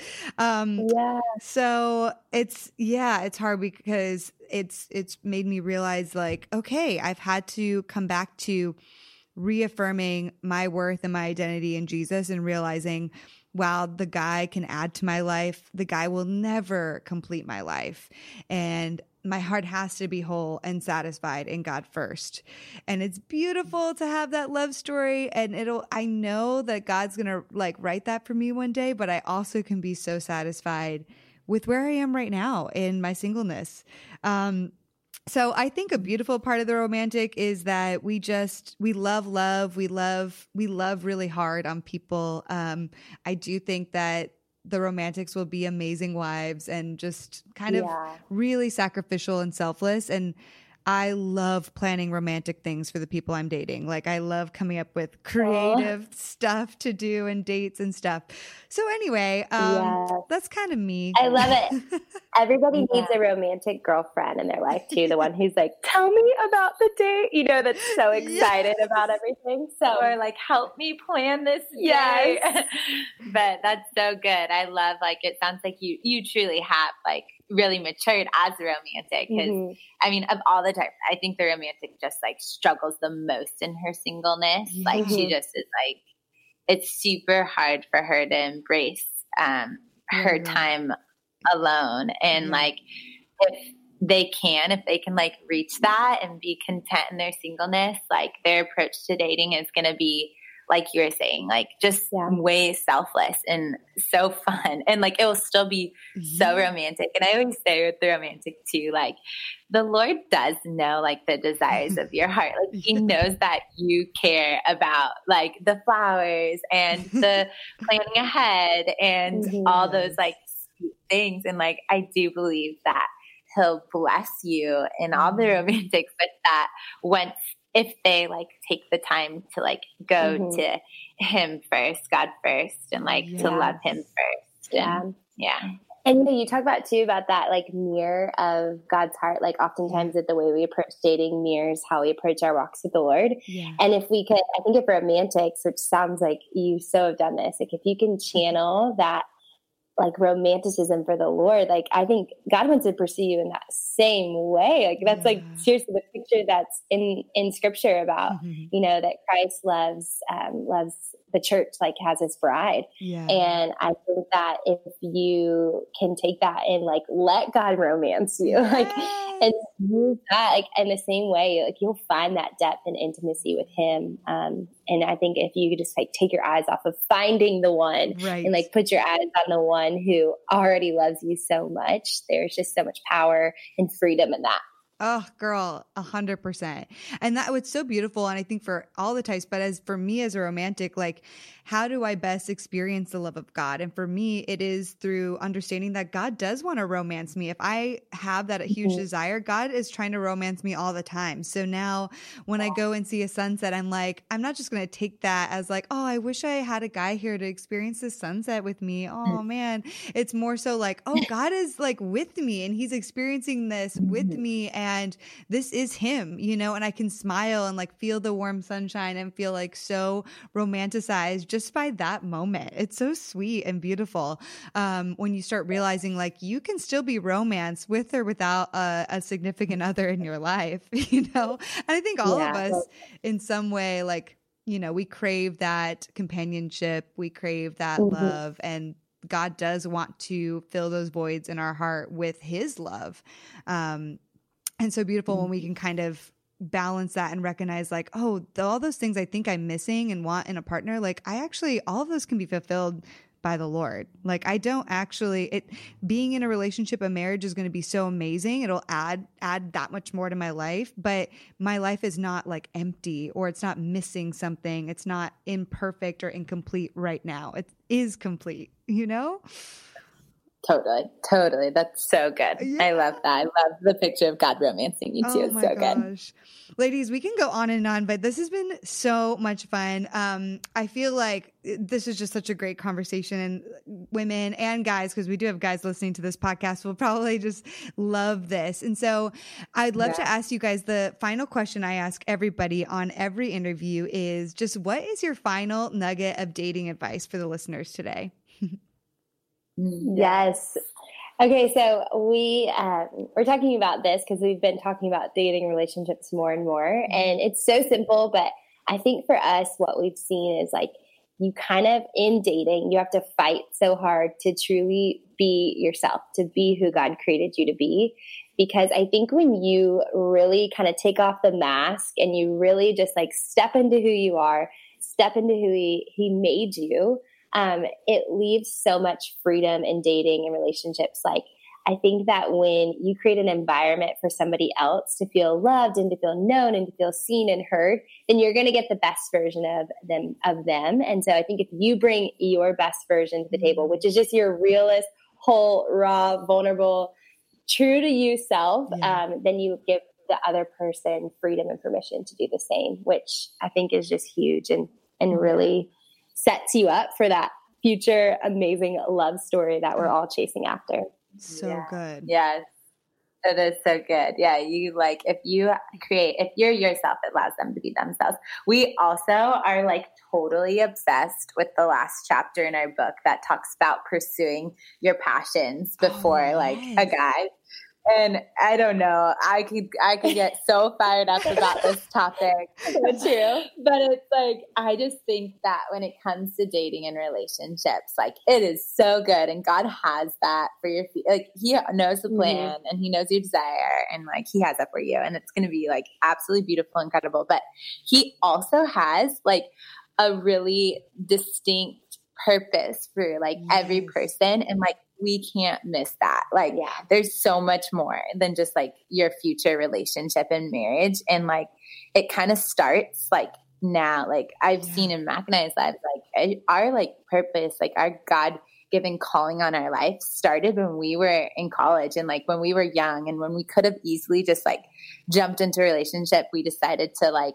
So it's hard because it's made me realize like, okay, I've had to come back to reaffirming my worth and my identity in Jesus and realizing, wow, the guy can add to my life. The guy will never complete my life. And my heart has to be whole and satisfied in God first. And it's beautiful to have that love story. And I know that God's going to like write that for me one day, but I also can be so satisfied with where I am right now in my singleness. So I think a beautiful part of the romantic is that we love love. We love really hard on people. I do think that the romantics will be amazing wives and just kind of really sacrificial and selfless. And I love planning romantic things for the people I'm dating. Like I love coming up with creative stuff to do and dates and stuff. So anyway, that's kind of me. I love it. Everybody needs a romantic girlfriend in their life too. The one who's like, tell me about the date, that's so excited about everything. So, or like, help me plan this day. But that's so good. I love, like, it sounds like you truly have like really matured as a romantic. Because I mean, of all the types, I think the romantic just like struggles the most in her singleness. Like she just is like, it's super hard for her to embrace her time alone. And like, if they can like reach that and be content in their singleness, like their approach to dating is going to be, like you were saying, like just way selfless and so fun. And like, it will still be so romantic. And I always say with the romantic too, like the Lord does know like the desires of your heart. Like he knows that you care about like the flowers and the planning ahead and all those like things. And like, I do believe that he'll bless you in all the romantics with that if they like take the time to like go to him first, God first, and like to love him first. And, And you talk about too about that like mirror of God's heart. Like oftentimes that the way we approach dating mirrors how we approach our walks with the Lord. And if we could, I think if romantics, which sounds like you so have done this, like if you can channel that like romanticism for the Lord, like I think God wants to pursue you in that same way. Like that's like seriously the picture that's in scripture about, that Christ loves the church, like has his bride. And I think that if you can take that and like, let God romance you, like, and use that like in the same way, like you'll find that depth and intimacy with him. And I think if you could just like take your eyes off of finding the one and like put your eyes on the one who already loves you so much, there's just so much power and freedom in that. Oh, girl, 100%. And that was so beautiful. And I think for all the types, but as for me as a romantic, like, how do I best experience the love of God? And for me, it is through understanding that God does want to romance me. If I have that huge desire, God is trying to romance me all the time. So now when I go and see a sunset, I'm like, I'm not just going to take that as like, oh, I wish I had a guy here to experience this sunset with me. Oh man. It's more so like, oh, God is like with me and he's experiencing this with me. And and this is him, you know, and I can smile and like feel the warm sunshine and feel like so romanticized just by that moment. It's so sweet and beautiful. When you start realizing like you can still be romance with or without a significant other in your life, you know, and I think all of us in some way, like, you know, we crave that companionship, we crave that love, and God does want to fill those voids in our heart with his love. And so beautiful when we can kind of balance that and recognize like, oh, all those things I think I'm missing and want in a partner, like I actually, all of those can be fulfilled by the Lord. Like I don't actually, being in a relationship, a marriage is going to be so amazing. It'll add that much more to my life, but my life is not like empty, or it's not missing something. It's not imperfect or incomplete right now. It is complete, you know? Totally. That's so good. Yeah. I love that. I love the picture of God romancing you too. Oh it's so gosh. Good. Ladies, we can go on and on, but this has been so much fun. I feel like this is just such a great conversation, and women and guys, because we do have guys listening to this podcast, will probably just love this. And so I'd love to ask you guys, the final question I ask everybody on every interview is just, what is your final nugget of dating advice for the listeners today? Yes. Okay, so we're talking about this because we've been talking about dating relationships more and more, and it's so simple, but I think for us, what we've seen is like, you kind of, in dating, you have to fight so hard to truly be yourself, to be who God created you to be. Because I think when you really kind of take off the mask and you really just like step into who you are, step into who he made you, it leaves so much freedom in dating and relationships. Like, I think that when you create an environment for somebody else to feel loved and to feel known and to feel seen and heard, then you're going to get the best version of them. And so I think if you bring your best version to the table, which is just your realest, whole, raw, vulnerable, true to you self, then you give the other person freedom and permission to do the same, which I think is just huge and really sets you up for that future amazing love story that we're all chasing after. So good. Yes. It is so good. Yeah. You like, if you're yourself, it allows them to be themselves. We also are like totally obsessed with the last chapter in our book that talks about pursuing your passions before a guy. And I don't know, I could get so fired up about this topic. So true. But it's like, I just think that when it comes to dating and relationships, like it is so good. And God has that for your, like he knows the plan and he knows your desire, and like he has that for you. And it's going to be like absolutely beautiful, incredible. But he also has like a really distinct purpose for like every person. And like, we can't miss that. Like, there's so much more than just like your future relationship and marriage. And like, it kind of starts like now, like I've seen in Mac and I's lives, like our like purpose, like our God-given calling on our life started when we were in college and like when we were young, and when we could have easily just like jumped into a relationship, we decided to like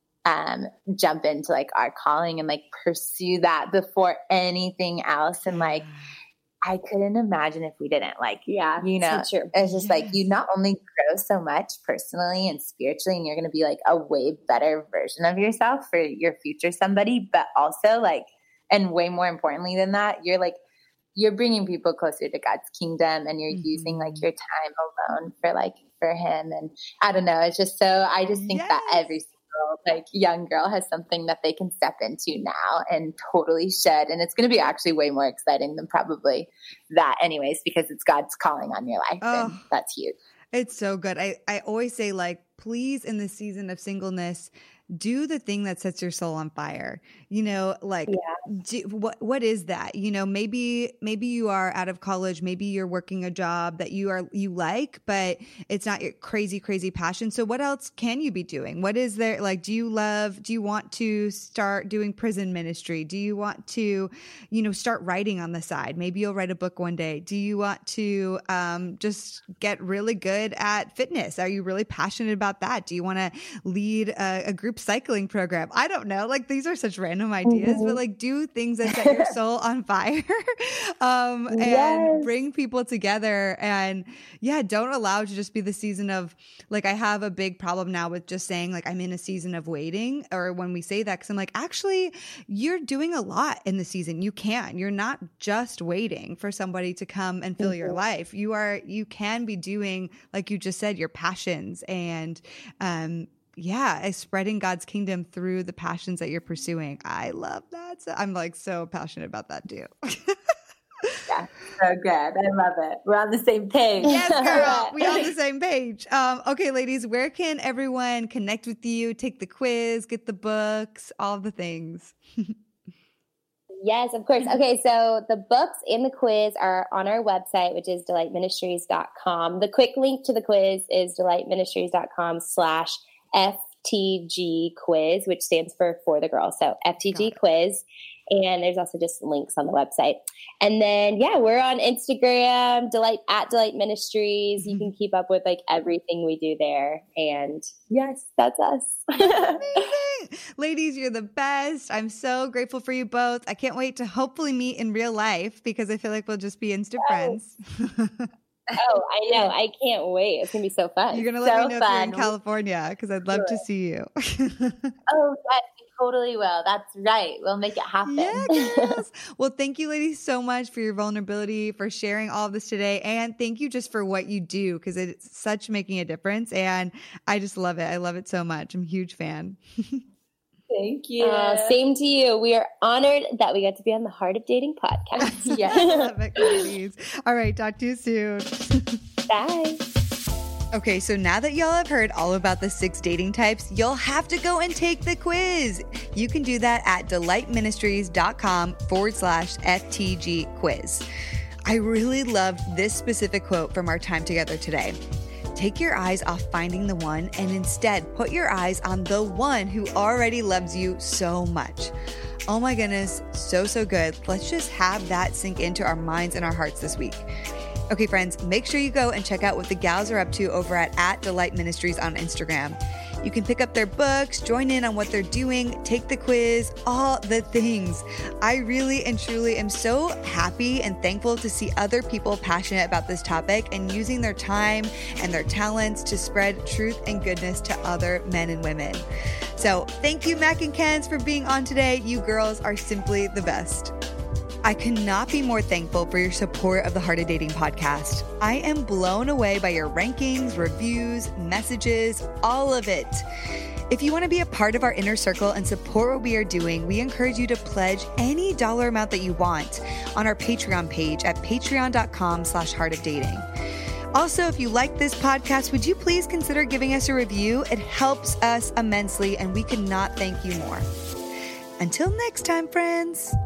jump into like our calling and like pursue that before anything else. And like, I couldn't imagine if we didn't, like, you know, so true. It's just like, you not only grow so much personally and spiritually, and you're going to be like a way better version of yourself for your future somebody, but also like, and way more importantly than that, you're bringing people closer to God's kingdom, and you're using like your time alone for him. And I don't know, it's just so, I just think that every like young girl has something that they can step into now and totally should. And it's going to be actually way more exciting than probably that anyways, because it's God's calling on your life. And that's huge. It's so good. I always say like, please, in the season of singleness, do the thing that sets your soul on fire. You know, like what is that? You know, maybe you are out of college, maybe you're working a job that you like, but it's not your crazy passion. So what else can you be doing? What is there? Like, do you want to start doing prison ministry? Do you want to, you know, start writing on the side? Maybe you'll write a book one day. Do you want to just get really good at fitness? Are you really passionate about that? Do you want to lead a group cycling program? I don't know. Like, these are such random ideas, but like, do do things that set your soul on fire, and bring people together. And yeah, don't allow it to just be the season of like, I have a big problem now with just saying like, I'm in a season of waiting, or when we say that, cause I'm like, actually you're doing a lot in the season. You're not just waiting for somebody to come and fill your life. You can be doing, like you just said, your passions and, spreading God's kingdom through the passions that you're pursuing. I love that. So I'm like so passionate about that too. Yeah, so good. I love it. We're on the same page. Yes, girl. We're on the same page. Okay, ladies, where can everyone connect with you, take the quiz, get the books, all the things? Yes, of course. Okay, so the books and the quiz are on our website, which is delightministries.com. The quick link to the quiz is delightministries.com/FTG quiz, which stands for the girls. So FTG quiz. And there's also just links on the website. And then, we're on Instagram, at Delight Ministries. You can keep up with like everything we do there. And yes, that's us. Amazing. Ladies, you're the best. I'm so grateful for you both. I can't wait to hopefully meet in real life because I feel like we'll just be instant friends. Oh, I know. I can't wait. It's going to be so fun. You're going to let me know if you're in California because I'd love to see you. Oh, yes, we totally will. That's right. We'll make it happen. Yes. Well, thank you, ladies, so much for your vulnerability, for sharing all of this today. And thank you just for what you do because it's such making a difference. And I just love it. I love it so much. I'm a huge fan. Thank you. Same to you. We are honored that we got to be on the Heart of Dating podcast. Yeah, I love it, ladies. All right. Talk to you soon. Bye. Okay, so now that y'all have heard all about the 6 dating types, you'll have to go and take the quiz. You can do that at delightministries.com/FTG quiz. I really loved this specific quote from our time together today. Take your eyes off finding the one and instead put your eyes on the one who already loves you so much. Oh my goodness, so good. Let's just have that sink into our minds and our hearts this week. Okay, friends, make sure you go and check out what the gals are up to over at Delight Ministries on Instagram. You can pick up their books, join in on what they're doing, take the quiz, all the things. I really and truly am so happy and thankful to see other people passionate about this topic and using their time and their talents to spread truth and goodness to other men and women. So thank you, Mac and Kenz, for being on today. You girls are simply the best. I could not be more thankful for your support of the Heart of Dating podcast. I am blown away by your rankings, reviews, messages, all of it. If you want to be a part of our inner circle and support what we are doing, we encourage you to pledge any dollar amount that you want on our Patreon page at patreon.com/heartofdating. Also, if you like this podcast, would you please consider giving us a review? It helps us immensely and we could not thank you more. Until next time, friends.